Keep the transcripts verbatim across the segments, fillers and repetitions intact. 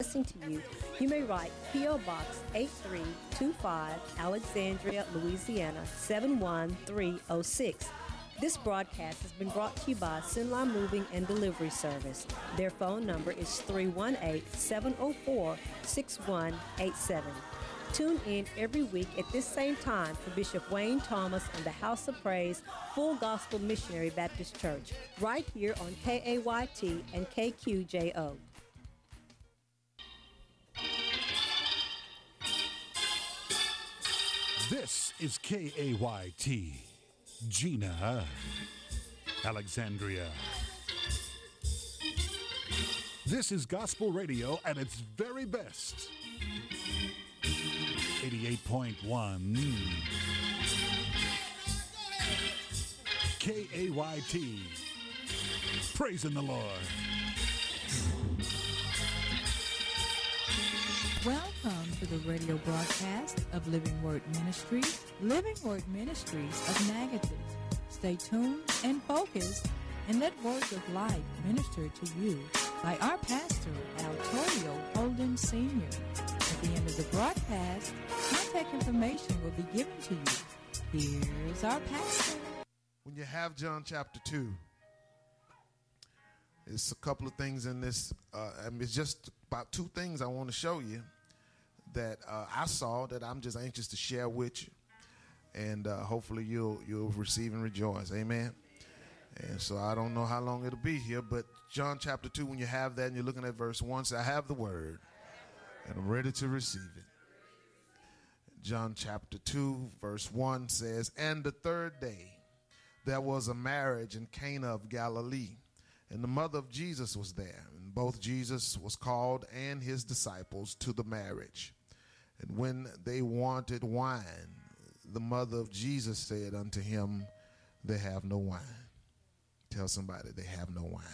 Listening to you, you may write P O. Box eight three two five, Alexandria, Louisiana seven one three oh six. This broadcast has been brought to you by Sinline Moving and Delivery Service. Their phone number is three one eight, seven oh four, six one eight seven. Tune in every week at this same time for Bishop Wayne Thomas and the House of Praise Full Gospel Missionary Baptist Church, right here on K A Y T and K Q J O. This is K A Y T, Gina, Alexandria. This is gospel radio at its very best. eighty-eight point one K A Y T, praising the Lord. Welcome to the radio broadcast of Living Word Ministries, Living Word Ministries of Natchitoches. Stay tuned and focused and let words of life minister to you by our pastor, Altorio Holden Senior At the end of the broadcast, contact information will be given to you. Here's our pastor. When you have John chapter two, there's a couple of things in this. Uh, I mean, it's just about two things I want to show you that uh, I saw that I'm just anxious to share with you, and uh, hopefully you'll you'll receive and rejoice. Amen. And so I don't know how long it'll be here, but John chapter two, when you have that and you're looking at verse one, say, I have the word and I'm ready to receive it. John chapter two, verse one says, and the third day there was a marriage in Cana of Galilee, and the mother of Jesus was there, and both Jesus was called and his disciples to the marriage. And when they wanted wine, the mother of Jesus said unto him, they have no wine. Tell somebody, they have no wine.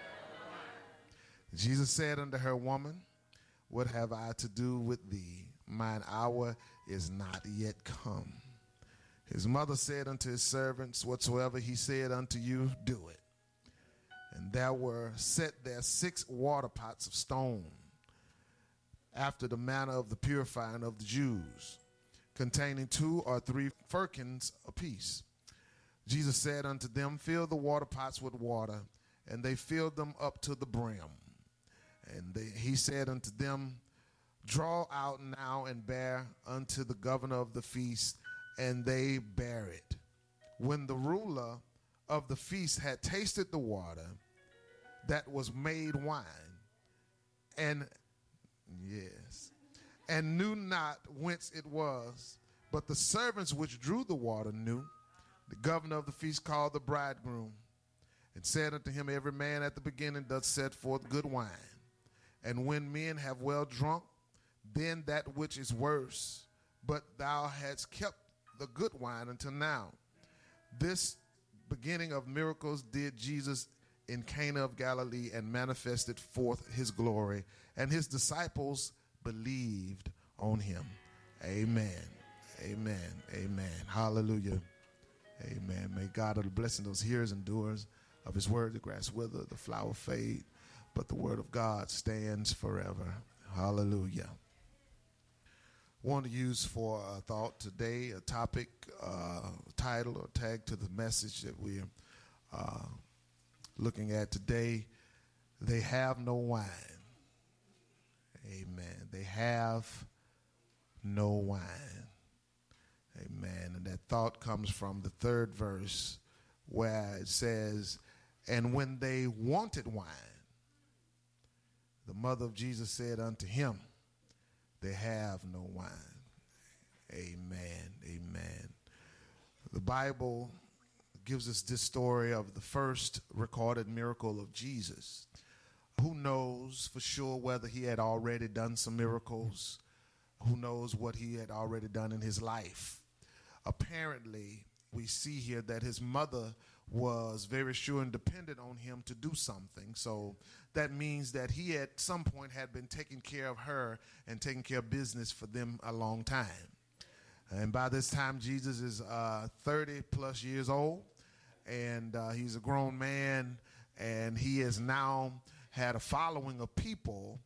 Jesus said unto her, woman, what have I to do with thee? Mine hour is not yet come. His mother said unto his servants, whatsoever he said unto you, do it. And there were set there six water pots of stone, after the manner of the purifying of the Jews, containing two or three firkins apiece. Jesus said unto them, fill the water pots with water, and they filled them up to the brim. And they, he said unto them, draw out now and bear unto the governor of the feast. And they bare it. When the ruler of the feast had tasted the water that was made wine, and yes, and knew not whence it was, but the servants which drew the water knew, the governor of the feast called the bridegroom, and said unto him, every man at the beginning doth set forth good wine, and when men have well drunk, then that which is worse, but thou hadst kept the good wine until now. This beginning of miracles did Jesus in Cana of Galilee, and manifested forth his glory, and his disciples believed on him. Amen. Amen. Amen. Hallelujah. Amen. May God, of blessing those hearers and doers of his word, the grass wither, the flower fade, but the word of God stands forever. Hallelujah. Want to use for a thought today a topic, uh, title or tag to the message that we're uh, looking at today. They have no wine. Amen. They have no wine. Amen. And that thought comes from the third verse, where it says, and when they wanted wine, the mother of Jesus said unto him, they have no wine. Amen. Amen. The Bible gives us this story of the first recorded miracle of Jesus. Who knows for sure whether he had already done some miracles? Who knows what he had already done in his life? Apparently, we see here that his mother was very sure and dependent on him to do something. So that means that he at some point had been taking care of her and taking care of business for them a long time. And by this time, Jesus is uh, thirty plus years old, and uh, he's a grown man, and he has now had a following of people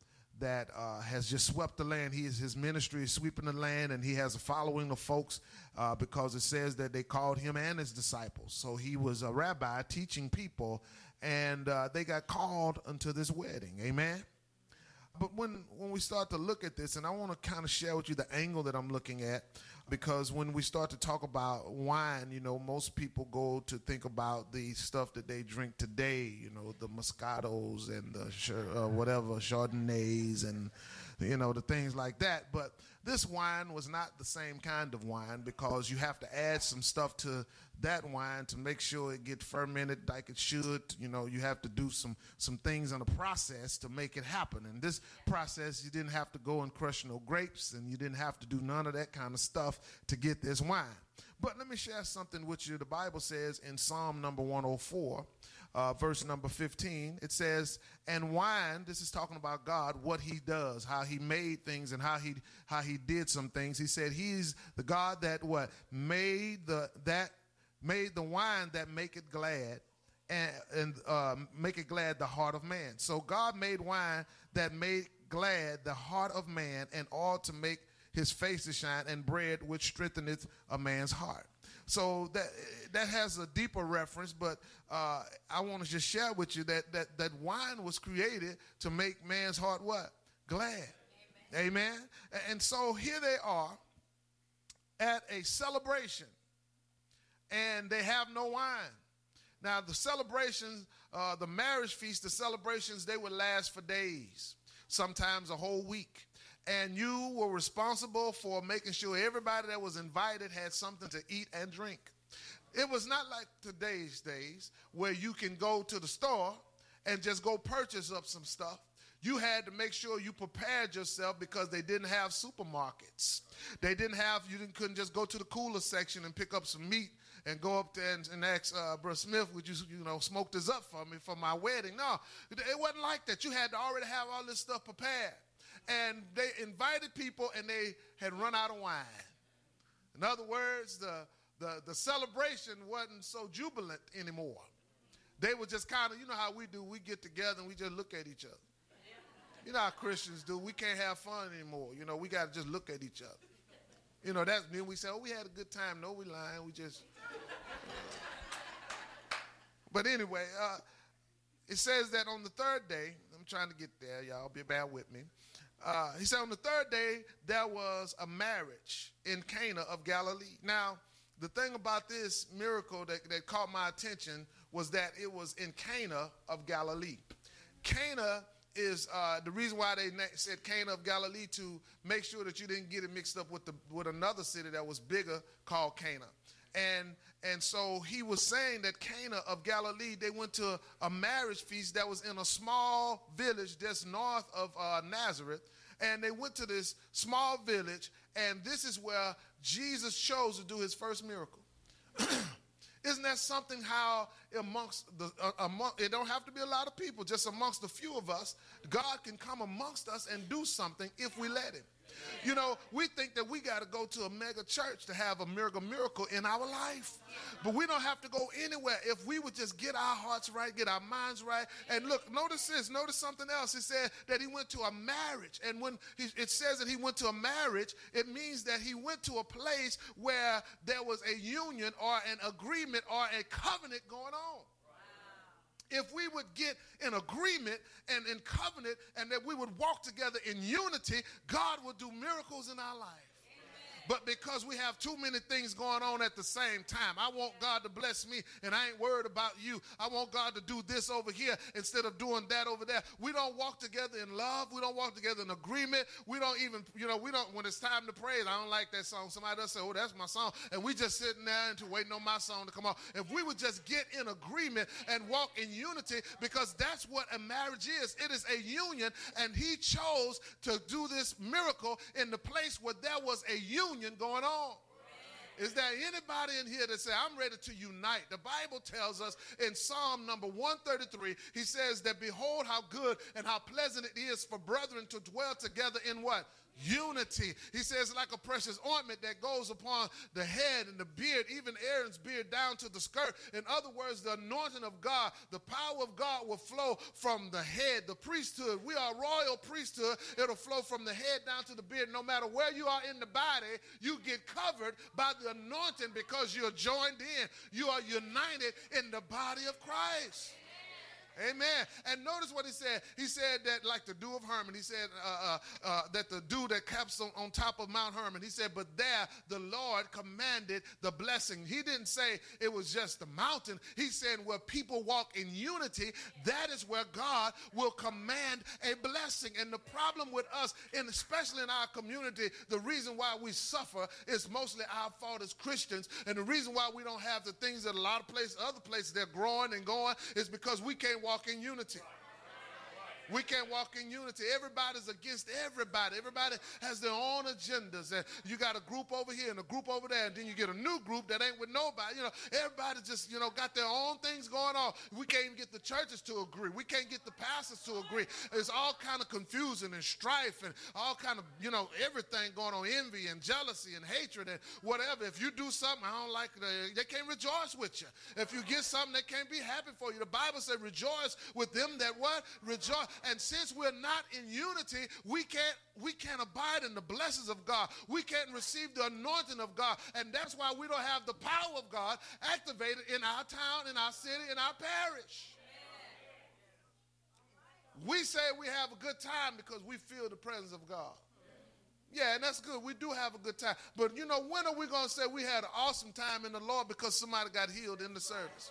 that uh, has just swept the land. He is, his ministry is sweeping the land, and he has a following of folks uh, because it says that they called him and his disciples. So he was a rabbi teaching people, and uh, they got called unto this wedding. Amen. But when, when we start to look at this, and I want to kind of share with you the angle that I'm looking at, because when we start to talk about wine, you know, most people go to think about the stuff that they drink today, you know, the Moscatos and the uh, whatever, Chardonnays and, you know, the things like that. But this wine was not the same kind of wine, because you have to add some stuff to that wine to make sure it gets fermented like it should. You know, you have to do some some things in the process to make it happen. And this process, you didn't have to go and crush no grapes, and you didn't have to do none of that kind of stuff to get this wine. But let me share something with you. The Bible says in Psalm number one oh four, uh, verse number fifteen, it says, and wine, this is talking about God, what he does, how he made things and how he how he did some things. He said he's the God that what? Made the that made the wine that make it glad and, and uh, make it glad the heart of man. So God made wine that made glad the heart of man, and all to make his face to shine, and bread which strengtheneth a man's heart. So that that has a deeper reference, but uh, I want to just share with you that, that that wine was created to make man's heart what? Glad. Amen. Amen. And so here they are at a celebration, and they have no wine. Now, the celebrations, uh, the marriage feast, the celebrations, they would last for days, sometimes a whole week. And you were responsible for making sure everybody that was invited had something to eat and drink. It was not like today's days where you can go to the store and just go purchase up some stuff. You had to make sure you prepared yourself, because they didn't have supermarkets. They didn't have, you didn't, couldn't just go to the cooler section and pick up some meat and go up there and, and ask uh, Brother Smith, would you, you know, smoke this up for me for my wedding? No, it wasn't like that. You had to already have all this stuff prepared. And they invited people, and they had run out of wine. In other words, the, the, the celebration wasn't so jubilant anymore. They were just kind of, you know how we do, we get together and we just look at each other. You know how Christians do. We can't have fun anymore. You know, we got to just look at each other. You know, that's then we say, oh, we had a good time. No, we lying. We just. Uh. But anyway, uh, it says that on the third day, I'm trying to get there, y'all, be bear with me. Uh, he said on the third day, there was a marriage in Cana of Galilee. Now, the thing about this miracle that, that caught my attention was that it was in Cana of Galilee. Cana is uh, the reason why they said Cana of Galilee, to make sure that you didn't get it mixed up with the with another city that was bigger called Cana. And and so he was saying that Cana of Galilee, they went to a marriage feast that was in a small village just north of uh, Nazareth. And they went to this small village, and this is where Jesus chose to do his first miracle. Isn't that something, how amongst the, uh, among, it don't have to be a lot of people, just amongst a few of us, God can come amongst us and do something if we let him. You know, we think that we got to go to a mega church to have a miracle miracle in our life. But we don't have to go anywhere. If we would just get our hearts right, get our minds right. And look, notice this, notice something else. It said that he went to a marriage. And when he, it says that he went to a marriage, it means that he went to a place where there was a union or an agreement or a covenant going on. If we would get in agreement and in covenant, and that we would walk together in unity, God would do miracles in our life. But because we have too many things going on at the same time, I want God to bless me, and I ain't worried about you. I want God to do this over here instead of doing that over there. We don't walk together in love. We don't walk together in agreement. We don't even, you know, we don't, when it's time to praise, I don't like that song. Somebody else say, oh, that's my song. And we just sitting there and waiting on my song to come on. If we would just get in agreement and walk in unity, because that's what a marriage is. It is a union, and he chose to do this miracle in the place where there was a union going on. Is there anybody in here that say, I'm ready to unite? The Bible tells us in Psalm number one thirty-three, he says that behold how good and how pleasant it is for brethren to dwell together in what? Unity. He says, like a precious ointment that goes upon the head and the beard, even Aaron's beard down to the skirt. In other words, the anointing of God, the power of God will flow from the head, the priesthood. We are royal priesthood. It'll flow from the head down to the beard. No matter where you are in the body, you get covered by the anointing because you're joined in. You are united in the body of Christ. Amen. And notice what he said. He said that like the dew of Hermon. He said uh, uh, uh, that the dew that caps on, on top of Mount Hermon. He said, but there the Lord commanded the blessing. He didn't say it was just the mountain. He said where people walk in unity, that is where God will command a blessing. And the problem with us, and especially in our community, the reason why we suffer is mostly our fault as Christians. And the reason why we don't have the things that a lot of places, other places they're growing and going is because we can't walk in unity. We can't walk in unity. Everybody's against everybody. Everybody has their own agendas. And you got a group over here and a group over there, and then you get a new group that ain't with nobody. You know, everybody just, you know, got their own things going on. We can't even get the churches to agree. We can't get the pastors to agree. It's all kind of confusion and strife and all kind of, you know, everything going on, envy and jealousy and hatred and whatever. If you do something, I don't like it, they can't rejoice with you. If you get something, they can't be happy for you. The Bible says rejoice with them that what? Rejoice. And since we're not in unity, we can't we can't abide in the blessings of God. We can't receive the anointing of God. And that's why we don't have the power of God activated in our town, in our city, in our parish. We say we have a good time because we feel the presence of God. Yeah, and that's good. We do have a good time. But you know, when are we going to say we had an awesome time in the Lord because somebody got healed in the service?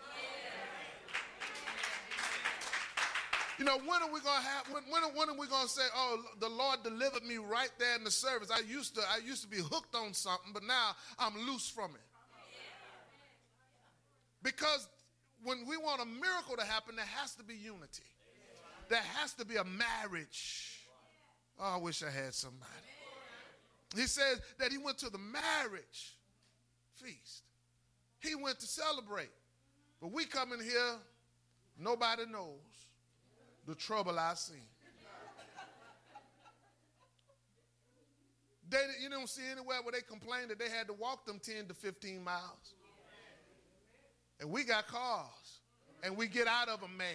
You know, when are we going to have, when, when, when are we going to say, oh, the Lord delivered me right there in the service. I used to, I used to be hooked on something, but now I'm loose from it. Because when we want a miracle to happen, there has to be unity. There has to be a marriage. Oh, I wish I had somebody. He says that he went to the marriage feast. He went to celebrate. But we come in here, nobody knows the trouble I seen. They, you don't see anywhere where they complain that they had to walk them ten to fifteen miles. And we got cars, and we get out of them mad.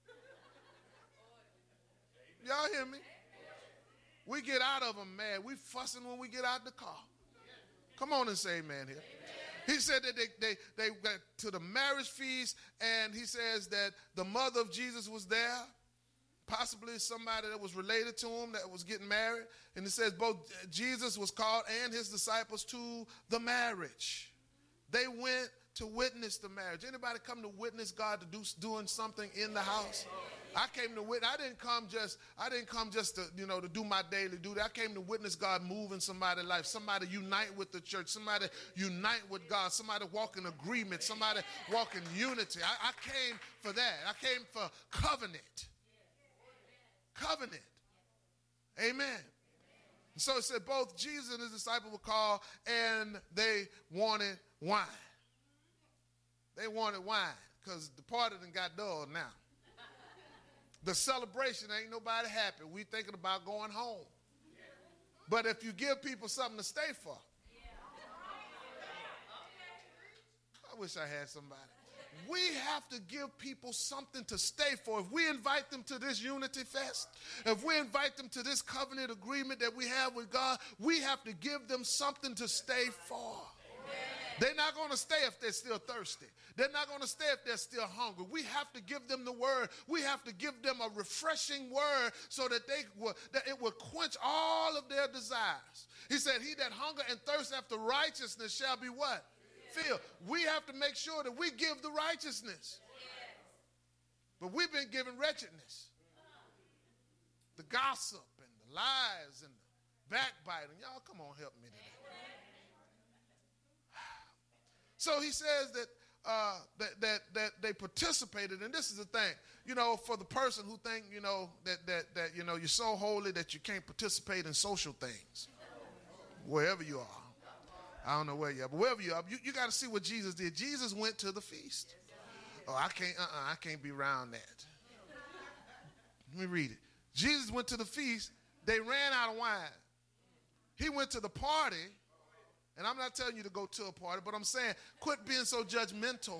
Y'all hear me? We get out of them mad. We fussing when we get out the car. Come on and say amen here. He said that they, they, they went to the marriage feast, and he says that the mother of Jesus was there, possibly somebody that was related to him that was getting married. And it says both Jesus was called and his disciples to the marriage. They went to witness the marriage. Anybody come to witness God to do doing something in the house? I came to witness. I didn't come just. I didn't come just to you know to do my daily duty. I came to witness God move in somebody's life. Somebody unite with the church. Somebody unite with God. Somebody walk in agreement. Somebody walk in unity. I, I came for that. I came for covenant. Covenant. Amen. And so it said both Jesus and his disciples were called, and they wanted wine. They wanted wine because the party done got dull now. The celebration ain't nobody happy. We thinking about going home. But if you give people something to stay for. I wish I had somebody. We have to give people something to stay for. If we invite them to this Unity Fest, if we invite them to this covenant agreement that we have with God, we have to give them something to stay for. They're not going to stay if they're still thirsty. They're not going to stay if they're still hungry. We have to give them the word. We have to give them a refreshing word so that they will, that it will quench all of their desires. He said, he that hunger and thirst after righteousness shall be what? Filled. We have to make sure that we give the righteousness. But we've been given wretchedness. The gossip and the lies and the backbiting. Y'all come on, help me today. So he says that, uh, that that that they participated, and this is the thing, you know, for the person who think, you know, that that that you know you're so holy that you can't participate in social things, wherever you are. I don't know where you are, but wherever you are, you, you got to see what Jesus did. Jesus went to the feast. Oh, I can't, uh-uh, I can't be around that. Let me read it. Jesus went to the feast. They ran out of wine. He went to the party, and I'm not telling you to go to a party, but I'm saying quit being so judgmental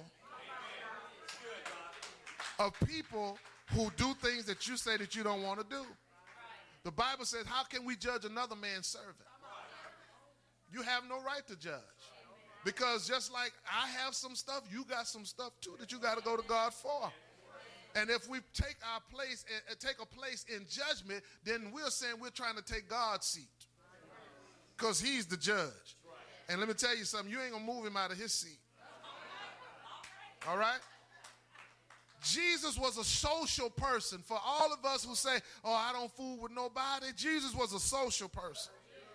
of people who do things that you say that you don't want to do. The Bible says, how can we judge another man's servant? You have no right to judge. Because just like I have some stuff, you got some stuff too that you got to go to God for. And if we take our place and take a place in judgment, then we're saying we're trying to take God's seat. Because he's the judge. And let me tell you something, you ain't going to move him out of his seat. All right? Jesus was a social person. For all of us who say, oh, I don't fool with nobody, Jesus was a social person.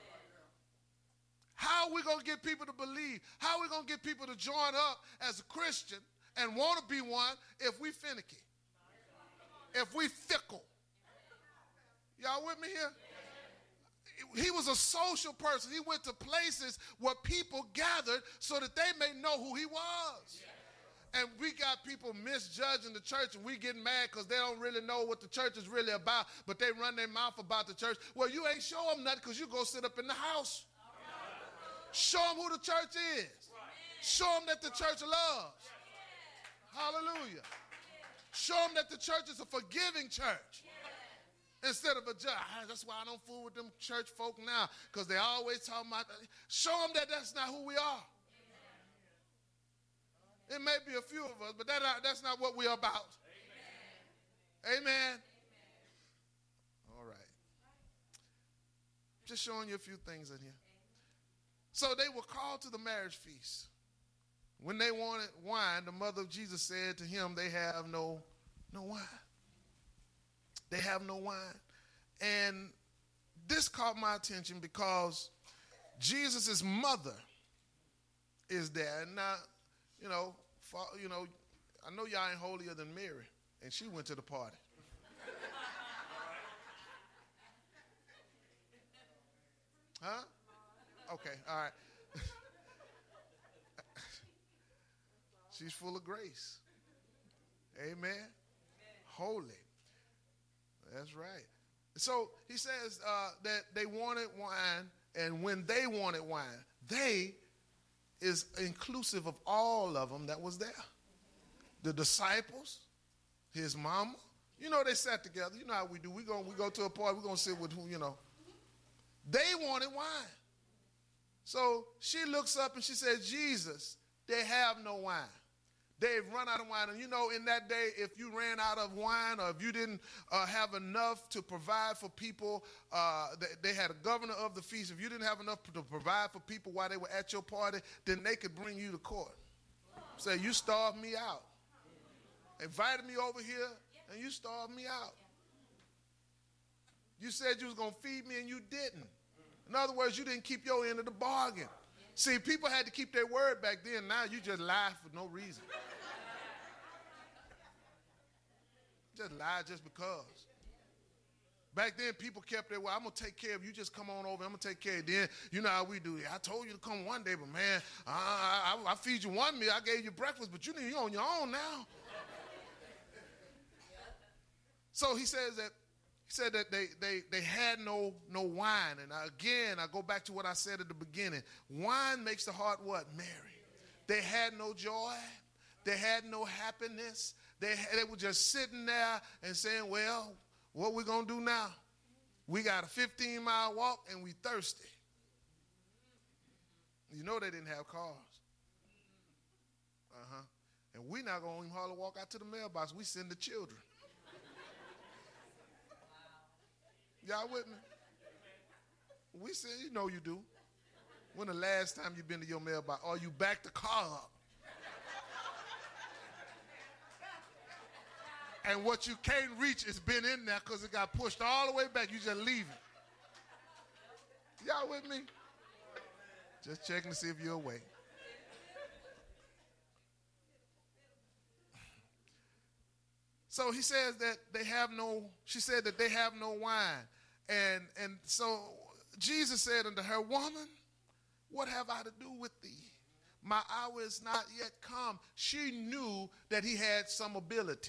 How are we going to get people to believe? How are we going to get people to join up as a Christian and want to be one if we finicky? If we fickle? Y'all with me here? He was a social person. He went to places where people gathered so that they may know who he was. And we got people misjudging the church, and we getting mad because they don't really know what the church is really about, but they run their mouth about the church. Well, you ain't show them nothing because you go sit up in the house. Show them who the church is. Show them that the church loves. Hallelujah. Show them that the church is a forgiving church instead of a judge. That's why I don't fool with them church folk now, because they always talking about that. Show them that that's not who we are. It may be a few of us, but that, that's not what we're about. Amen. Amen. All right. Just showing you a few things in here. So they were called to the marriage feast. When they wanted wine, the mother of Jesus said to him, they have no, no wine. They have no wine. And this caught my attention because Jesus' mother is there. And now, you know, for, you know, I know y'all ain't holier than Mary, and she went to the party. Huh? Okay, all right. She's full of grace. Amen. Amen. Holy. That's right. So he says uh, that they wanted wine, and when they wanted wine, they is inclusive of all of them that was there. The disciples, his mama. You know, they sat together. You know how we do. We go, we go to a party. We're going to sit with who, you know. They wanted wine. So she looks up and she says, Jesus, they have no wine. They've run out of wine. And you know, in that day, if you ran out of wine or if you didn't uh, have enough to provide for people, uh, they, they had a governor of the feast. If you didn't have enough to provide for people while they were at your party, then they could bring you to court. Say, you starved me out. Invited me over here and you starved me out. You said you was going to feed me and you didn't. In other words, you didn't keep your end of the bargain. See, people had to keep their word back then. Now you just lie for no reason. Just lie just because. Back then, people kept their word. I'm going to take care of you. You just come on over. I'm going to take care of you. Then, you know how we do it. I told you to come one day, but man, I, I, I feed you one meal. I gave you breakfast, but you, you're on your own now. So he says that He said that they, they, they had no, no wine. And again, I go back to what I said at the beginning. Wine makes the heart what? Merry. They had no joy. They had no happiness. They, they were just sitting there and saying, well, what we going to do now? We got a fifteen mile walk and we thirsty. You know they didn't have cars. Uh-huh. And we not going to even hardly walk out to the mailbox. We send the children. Y'all with me? We said, you know you do. When the last time you been to your mailbox? Or you back the car up? And what you can't reach has been in there because it got pushed all the way back. You just leave it. Y'all with me? Just checking to see if you're awake. So he says that they have no, she said that they have no wine. And, and so Jesus said unto her, woman, what have I to do with thee? My hour is not yet come. She knew that he had some ability.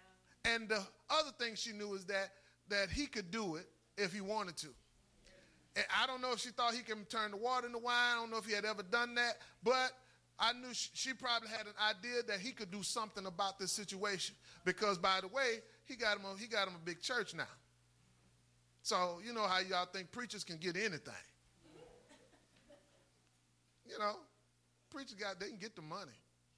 And the other thing she knew is that, that he could do it if he wanted to. And I don't know if she thought he can turn the water into wine. I don't know if he had ever done that. But I knew she, she probably had an idea that he could do something about this situation. Because, by the way, he got him a, he got him a big church now. So, you know how y'all think preachers can get anything. You know, preachers got, they can get the money.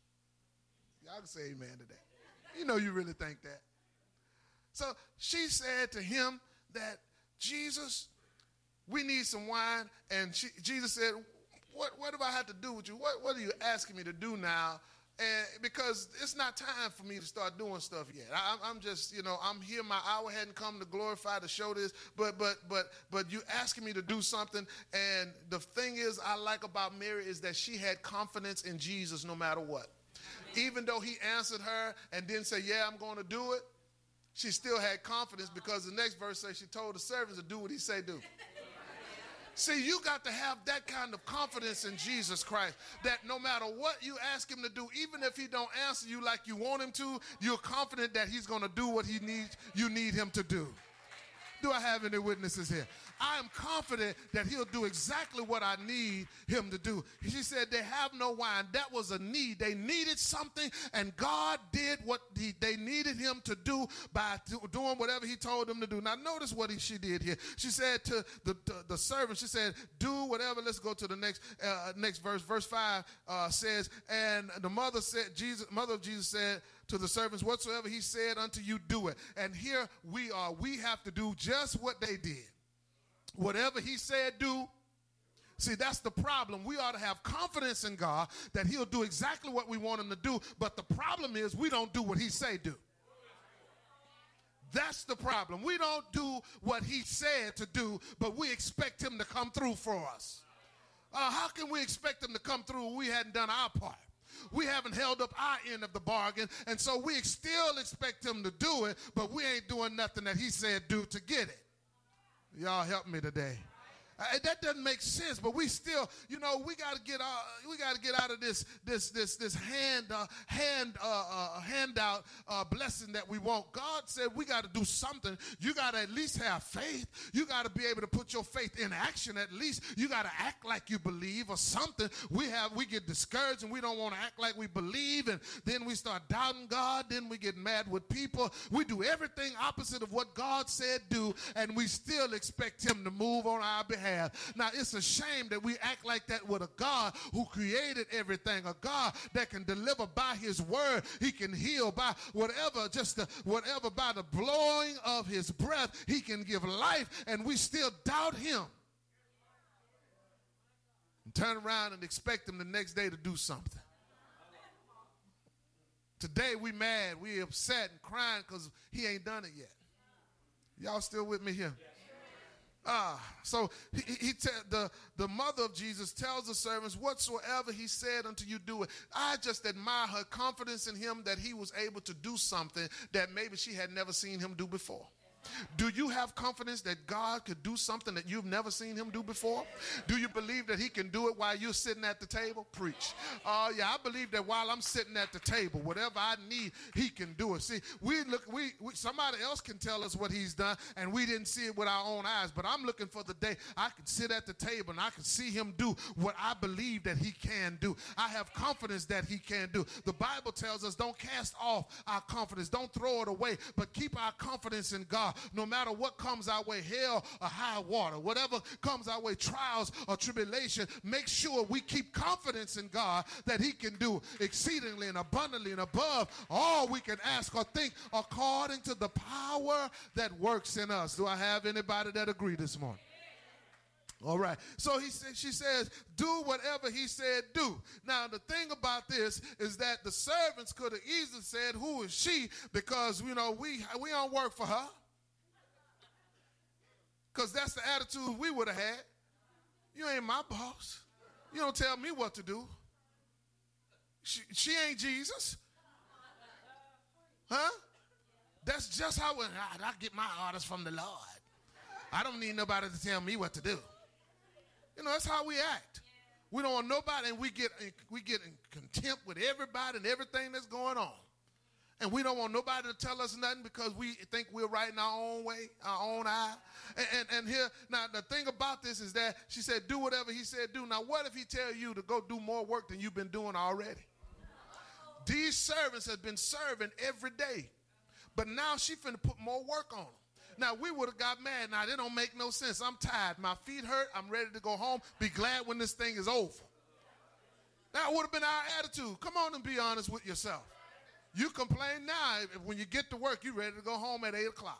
Y'all can say amen to that. You know you really think that. So she said to him that, Jesus, we need some wine. And she, Jesus said, what, what do I have to do with you? What, what are you asking me to do now? And because it's not time for me to start doing stuff yet. I, I'm just, you know, I'm here. My hour hadn't come to glorify, to show this. But, but, but, but you asking me to do something. And the thing is, I like about Mary is that she had confidence in Jesus no matter what. Even though he answered her and didn't say, yeah, I'm going to do it, she still had confidence because the next verse says she told the servants to do what he said do. See, you got to have that kind of confidence in Jesus Christ, that no matter what you ask him to do, even if he don't answer you like you want him to, you're confident that he's going to do what he needs, you need him to do. Do I have any witnesses here? I am confident that he'll do exactly what I need him to do. She said they have no wine. That was a need. They needed something, and God did what he, they needed him to do by do, doing whatever he told them to do. Now, notice what he, she did here. She said to the, the, the servant, she said, do whatever. Let's go to the next uh, next verse. Verse five uh, says, and the mother said, Jesus, mother of Jesus said to the servants, whatsoever he said unto you, do it. And here we are. We have to do just what they did. Whatever he said, do. See, that's the problem. We ought to have confidence in God that he'll do exactly what we want him to do. But the problem is we don't do what he say do. That's the problem. We don't do what he said to do, but we expect him to come through for us. Uh, how can we expect him to come through when we hadn't done our part? We haven't held up our end of the bargain, and so we still expect him to do it, but we ain't doing nothing that he said do to get it. Y'all help me today. Uh, that doesn't make sense, but we still, you know, we got to get out. We got to get out of this, this, this, this hand, uh, hand, uh, uh, handout uh, blessing that we want. God said we got to do something. You got to at least have faith. You got to be able to put your faith in action. At least you got to act like you believe or something. We have, we get discouraged and we don't want to act like we believe, and then we start doubting God. Then we get mad with people. We do everything opposite of what God said do, and we still expect him to move on our behalf. Now, it's a shame that we act like that with a God who created everything, a God that can deliver by his word. He can heal by whatever, just the, whatever, by the blowing of his breath, he can give life, and we still doubt him. And turn around and expect him the next day to do something. Today we mad, we upset and crying because he ain't done it yet. Y'all still with me here? Ah, so he, he te- the, the mother of Jesus tells the servants, whatsoever he said unto you, do it. I just admire her confidence in him that he was able to do something that maybe she had never seen him do before. Do you have confidence that God could do something that you've never seen him do before? Do you believe that he can do it while you're sitting at the table? Preach. Oh, uh, yeah, I believe that while I'm sitting at the table, whatever I need, he can do it. See, we look, we, we somebody else can tell us what he's done, and we didn't see it with our own eyes. But I'm looking for the day I can sit at the table and I can see him do what I believe that he can do. I have confidence that he can do. The Bible tells us don't cast off our confidence. Don't throw it away, but keep our confidence in God. No matter what comes our way, hell or high water, whatever comes our way, trials or tribulation, make sure we keep confidence in God that he can do exceedingly and abundantly and above all we can ask or think according to the power that works in us. Do I have anybody that agree this morning? All right. So he said, she says, do whatever he said do. Now, the thing about this is that the servants could have easily said, who is she? Because, you know, we, we don't work for her. Because that's the attitude we would have had. You ain't my boss. You don't tell me what to do. She, she ain't Jesus. Huh? That's just how I, I get my orders from the Lord. I don't need nobody to tell me what to do. You know, that's how we act. We don't want nobody, and we get, we get in contempt with everybody and everything that's going on. And we don't want nobody to tell us nothing because we think we're right in our own way, our own eye. And, and, and here, now the thing about this is that she said, do whatever he said do. Now what if he tell you to go do more work than you've been doing already? These servants have been serving every day. But now she finna put more work on them. Now, we would have got mad. Now, it don't make no sense. I'm tired. My feet hurt. I'm ready to go home. Be glad when this thing is over. That would have been our attitude. Come on and be honest with yourself. You complain now. When you get to work, you're ready to go home at eight o'clock.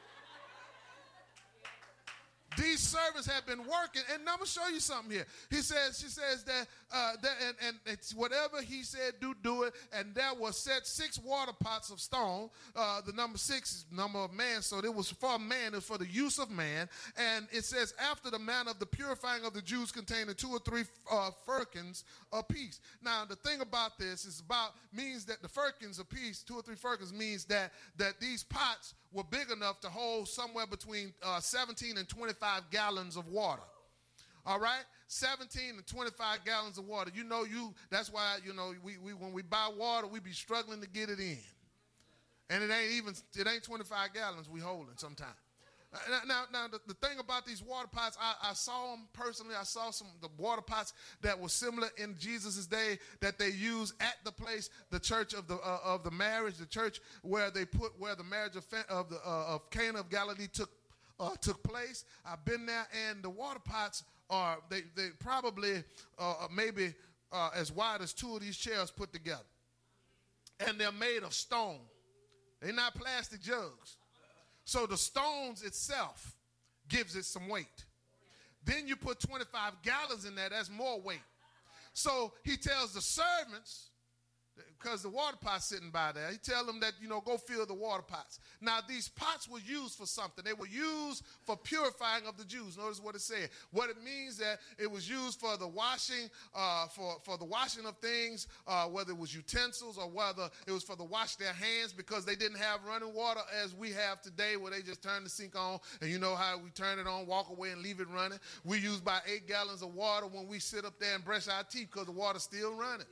These servants have been working, and I'm gonna show you something here. He says, she says that, uh, that and, and it's whatever he said, do, do it. And there were set six water pots of stone. Uh, the number six is the number of man, so it was for man, it was for the use of man. And it says, after the manner of the purifying of the Jews, containing two or three uh, firkins apiece. Now, the thing about this is about means that the firkins apiece, two or three firkins, means that that these pots were big enough to hold somewhere between uh, seventeen and twenty-five gallons of water. All right? seventeen and twenty-five gallons of water. You know, you that's why, you know, we, we when we buy water, we be struggling to get it in. And it ain't even, it ain't twenty-five gallons we holding sometimes. Now, now, now the, the thing about these water pots, I, I saw them personally. I saw some of the water pots that were similar in Jesus' day that they used at the place, the church of the uh, of the marriage, the church where they put where the marriage of, of the uh, of Cana of Galilee took uh, took place. I've been there, and the water pots are they they probably uh, maybe uh, as wide as two of these chairs put together, and they're made of stone. They're not plastic jugs. So the stones itself gives it some weight. Then you put twenty-five gallons in there, that's more weight. So he tells the servants, because the water pot's sitting by there, he tells them that, you know, go fill the water pots. Now, these pots were used for something. They were used for purifying of the Jews. Notice what it said. What it means that it was used for the washing, uh, for, for the washing of things, uh, whether it was utensils or whether it was for the wash their hands, because they didn't have running water as we have today, where they just turn the sink on, and you know how we turn it on, walk away, and leave it running. We use about eight gallons of water when we sit up there and brush our teeth because the water's still running.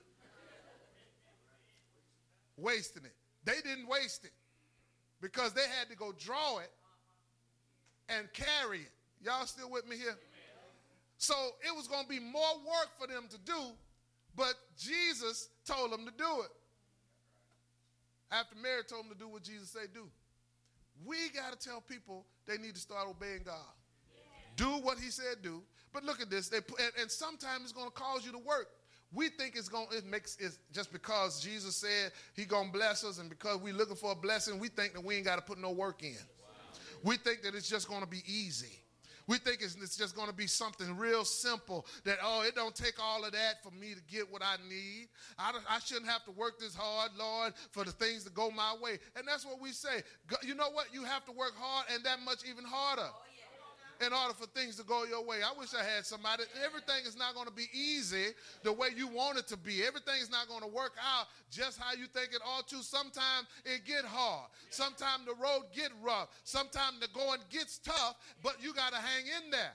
Wasting it. They didn't waste it because they had to go draw it and carry it. Y'all still with me here? So it was going to be more work for them to do, but Jesus told them to do it. After Mary told them to do what Jesus said do. We got to tell people they need to start obeying God. Do what he said do. But look at this. They put, and, and sometimes it's going to cause you to work. We think it's going. It makes it just because Jesus said he gonna bless us, and because we looking for a blessing, we think that we ain't got to put no work in. Wow. We think that it's just going to be easy. We think it's, it's just going to be something real simple. That oh, it don't take all of that for me to get what I need. I, don't, I shouldn't have to work this hard, Lord, for the things to go my way. And that's what we say. You know what? You have to work hard, and that much even harder. Oh, yeah. In order for things to go your way. I wish I had somebody. Everything is not going to be easy the way you want it to be. Everything is not going to work out just how you think it ought to. Sometimes it get hard. Sometimes the road get rough. Sometimes the going gets tough, but you got to hang in there.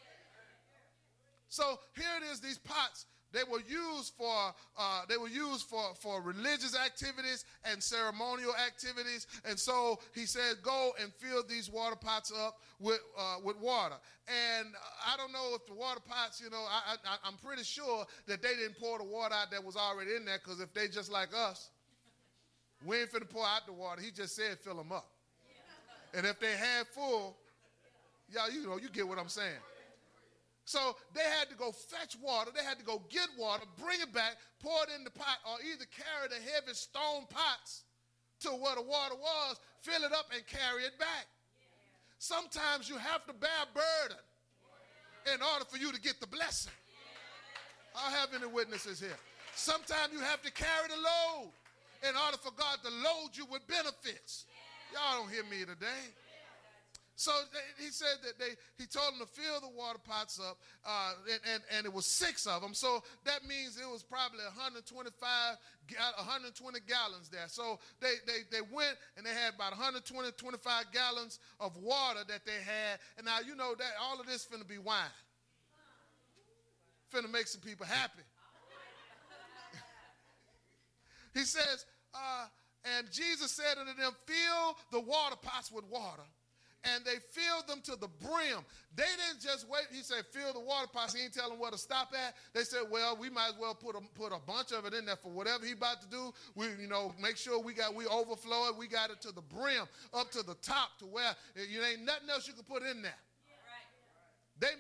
So here it is, these pots. They were used for uh, they were used for, for religious activities and ceremonial activities. And so he said, go and fill these water pots up with uh, with water. And I don't know if the water pots, you know, I, I, I'm pretty sure that they didn't pour the water out that was already in there, because if they just like us, we ain't finna pour out the water. He just said fill them up. And if they had full, y'all, you know, you get what I'm saying. So they had to go fetch water. They had to go get water, bring it back, pour it in the pot, or either carry the heavy stone pots to where the water was, fill it up, and carry it back. Yeah. Sometimes you have to bear burden in order for you to get the blessing. Yeah. I have any witnesses here. Sometimes you have to carry the load in order for God to load you with benefits. Yeah. Y'all don't hear me today. So they, he said that they, he told them to fill the water pots up, uh, and, and, and it was six of them. So that means it was probably one hundred twenty-five, one hundred twenty gallons there. So they, they, they went and they had about one hundred twenty, twenty-five gallons of water that they had. And now you know that all of this finna be wine. Finna make some people happy. He says, uh, And Jesus said unto them, fill the water pots with water. And they filled them to the brim. They didn't just wait. He said, fill the water pots. He ain't tell them where to stop at. They said, well, we might as well put a, put a bunch of it in there for whatever he about to do. We, you know, make sure we got, we overflow it. We got it to the brim, up to the top to where you ain't nothing else you can put in there.